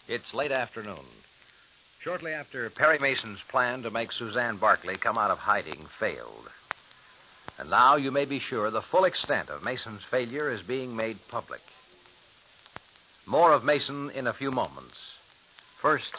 It's late afternoon. Shortly after Perry Mason's plan to make Suzanne Barkley come out of hiding failed. And now you may be sure the full extent of Mason's failure is being made public. More of Mason in a few moments. First...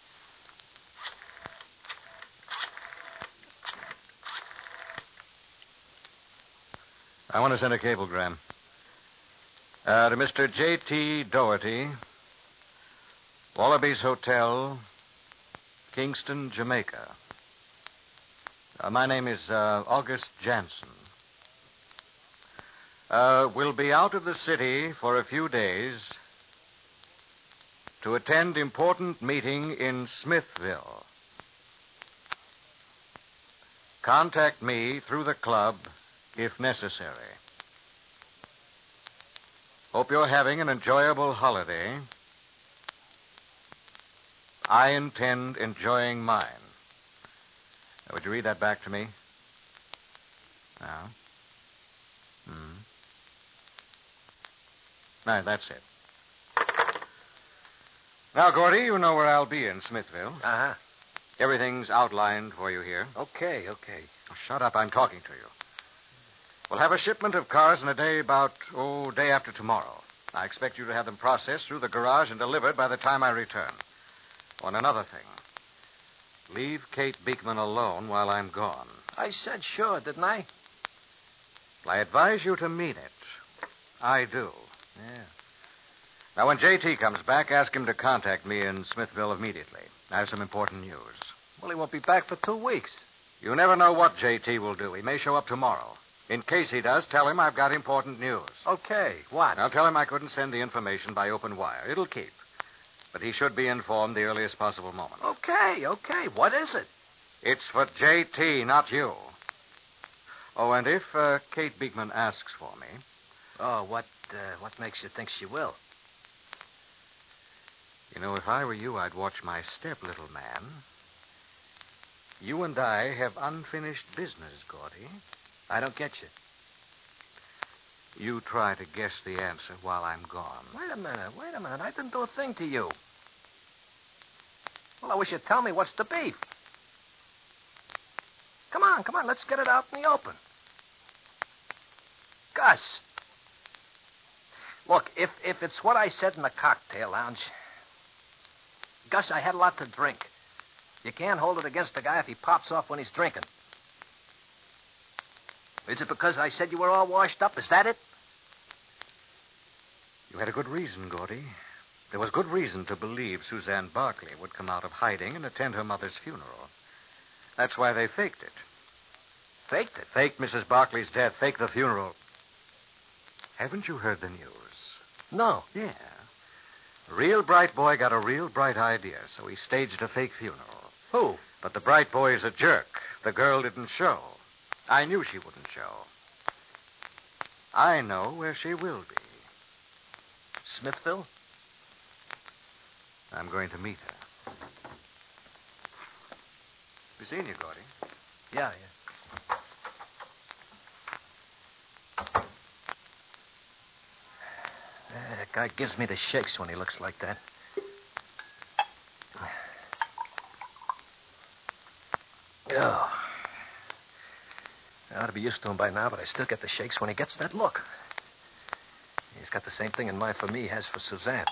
I want to send a cablegram. To Mr. J.T. Doherty, Wallabies Hotel, Kingston, Jamaica. My name is August Jansen. Will be out of the city for a few days to attend important meeting in Smithville. Contact me through the club if necessary. Hope you're having an enjoyable holiday. I intend enjoying mine. Would you read that back to me? Now? Right, that's it. Now, Gordy, you know where I'll be in Smithville. Uh-huh. Everything's outlined for you here. Okay. Oh, shut up, I'm talking to you. We'll have a shipment of cars in a day day after tomorrow. I expect you to have them processed through the garage and delivered by the time I return. Oh, and another thing. Leave Kate Beekman alone while I'm gone. I said sure, didn't I? I advise you to mean it. I do. Yeah. Now, when J.T. comes back, ask him to contact me in Smithville immediately. I have some important news. Well, he won't be back for 2 weeks. You never know what J.T. will do. He may show up tomorrow. In case he does, tell him I've got important news. Okay, what? I'll tell him I couldn't send the information by open wire. It'll keep. But he should be informed the earliest possible moment. Okay. What is it? It's for J.T., not you. Oh, and if Kate Beekman asks for me... Oh, what makes you think she will? You know, if I were you, I'd watch my step, little man. You and I have unfinished business, Gordy. I don't get you. You try to guess the answer while I'm gone. Wait a minute. I didn't do a thing to you. Well, I wish you'd tell me what's the beef. Come on. Let's get it out in the open. Gus. Look, if it's what I said in the cocktail lounge... Gus, I had a lot to drink. You can't hold it against the guy if he pops off when he's drinking. Is it because I said you were all washed up? Is that it? You had a good reason, Gordy. There was good reason to believe Suzanne Barkley would come out of hiding and attend her mother's funeral. That's why they faked it. Faked it? Faked Mrs. Barkley's death. Faked the funeral. Haven't you heard the news? No. Yeah. A real bright boy got a real bright idea, so he staged a fake funeral. Who? But the bright boy is a jerk. The girl didn't show. I knew she wouldn't show. I know where she will be. Smithville? I'm going to meet her. You seen you, Gordy? Yeah. That guy gives me the shakes when he looks like that. Oh. I ought to be used to him by now, but I still get the shakes when he gets that look. He's got the same thing in mind for me he has for Suzanne.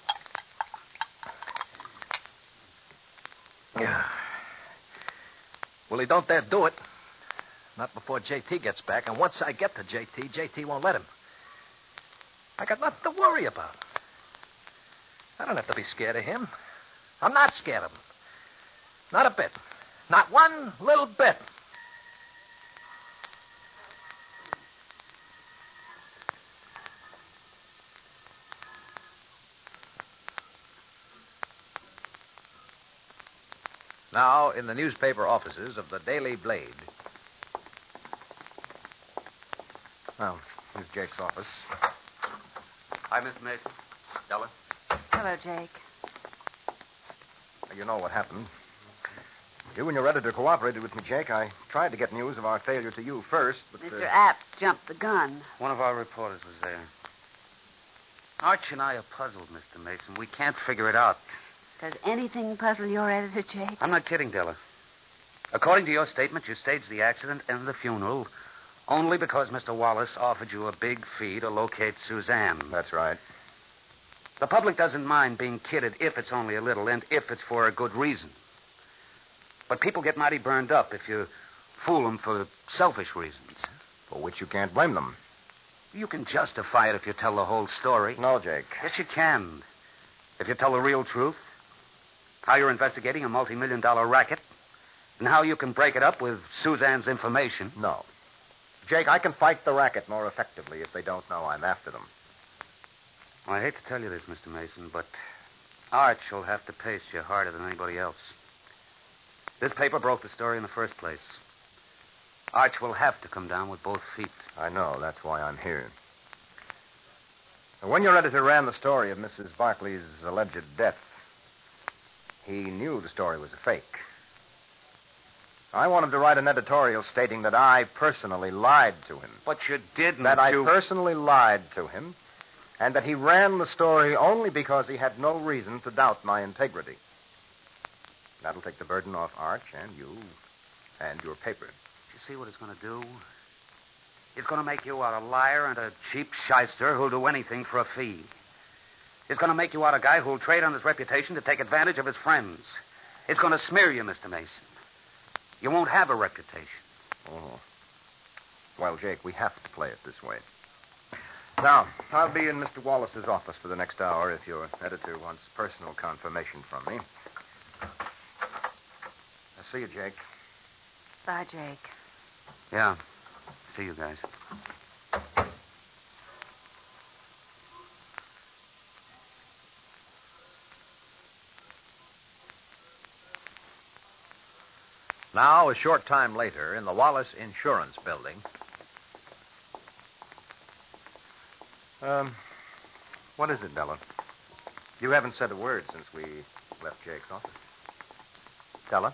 Yeah. Well, he don't dare do it. Not before J.T. gets back. And once I get to J.T., J.T. won't let him. I got nothing to worry about. I don't have to be scared of him. I'm not scared of him. Not a bit. Not one little bit. Now, in the newspaper offices of the Daily Blade. Well, here's Jake's office. Hi, Miss Mason. Della. Hello, Jake. You know what happened. You and your editor cooperated with me, Jake. I tried to get news of our failure to you first, but... Mr. Apt jumped the gun. One of our reporters was there. Archie and I are puzzled, Mr. Mason. We can't figure it out. Does anything puzzle your editor, Jake? I'm not kidding, Della. According to your statement, you staged the accident and the funeral only because Mr. Wallace offered you a big fee to locate Suzanne. That's right. The public doesn't mind being kidded if it's only a little and if it's for a good reason. But people get mighty burned up if you fool them for selfish reasons. For which you can't blame them. You can justify it if you tell the whole story. No, Jake. Yes, you can. If you tell the real truth, how you're investigating a multi-million-dollar racket, and how you can break it up with Suzanne's information. No. Jake, I can fight the racket more effectively if they don't know I'm after them. Well, I hate to tell you this, Mr. Mason, but Arch will have to pace you harder than anybody else. This paper broke the story in the first place. Arch will have to come down with both feet. I know. That's why I'm here. When your editor ran the story of Mrs. Barkley's alleged death, he knew the story was a fake. I want him to write an editorial stating that I personally lied to him. But you didn't. That I personally lied to him, and that he ran the story only because he had no reason to doubt my integrity. That'll take the burden off Arch and you and your paper. You see what it's going to do? It's going to make you out a liar and a cheap shyster who'll do anything for a fee. It's going to make you out a guy who'll trade on his reputation to take advantage of his friends. It's going to smear you, Mr. Mason. You won't have a reputation. Oh. Well, Jake, we have to play it this way. Now, I'll be in Mr. Wallace's office for the next hour if your editor wants personal confirmation from me. I'll see you, Jake. Bye, Jake. Yeah. See you guys. Now, a short time later, in the Wallace Insurance Building. What is it, Della? You haven't said a word since we left Jake's office. Della?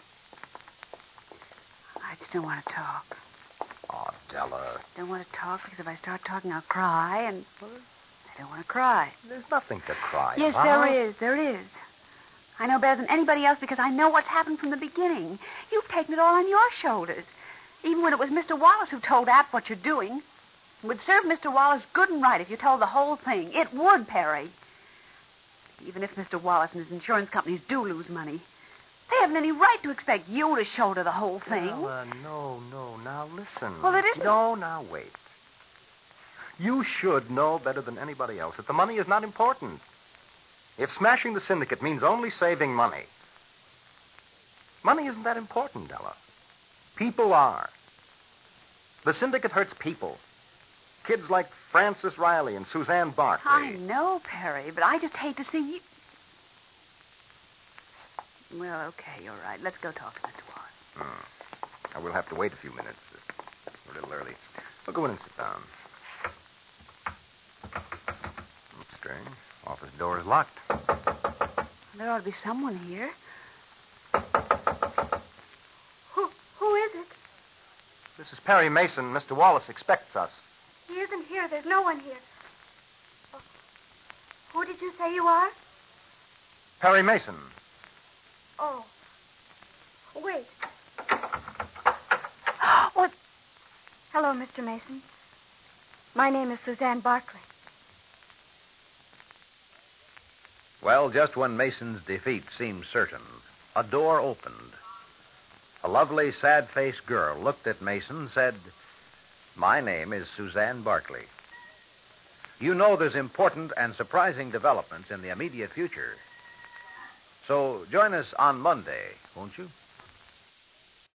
I just don't want to talk. Oh, Della. Don't want to talk because if I start talking, I'll cry, and well, I don't want to cry. There's nothing to cry Yes, about. there is. There is. I know better than anybody else because I know what's happened from the beginning. You've taken it all on your shoulders. Even when it was Mr. Wallace who told App what you're doing. It would serve Mr. Wallace good and right if you told the whole thing. It would, Perry. Even if Mr. Wallace and his insurance companies do lose money, they haven't any right to expect you to shoulder the whole thing. Della, no. Now, listen. Well, it isn't. No, now, wait. You should know better than anybody else that the money is not important. If smashing the syndicate means only saving money, money isn't that important, Della. People are. The syndicate hurts people. Kids like Francis Riley and Suzanne Barkley. I know, Perry, but I just hate to see you. Well, okay, you're right. Let's go talk to Mr. Wallace. I will have to wait a few minutes. We're a little early. We'll go in and sit down. That's strange. Office door is locked. There ought to be someone here. Who is it? This is Perry Mason. Mr. Wallace expects us. He isn't here. There's no one here. Oh. Who did you say you are? Perry Mason. Oh. Wait. What? Hello, Mr. Mason. My name is Suzanne Barkley. Well, just when Mason's defeat seemed certain, a door opened. A lovely, sad-faced girl looked at Mason and said, "My name is Suzanne Barkley. You know there's important and surprising developments in the immediate future. So join us on Monday, won't you?"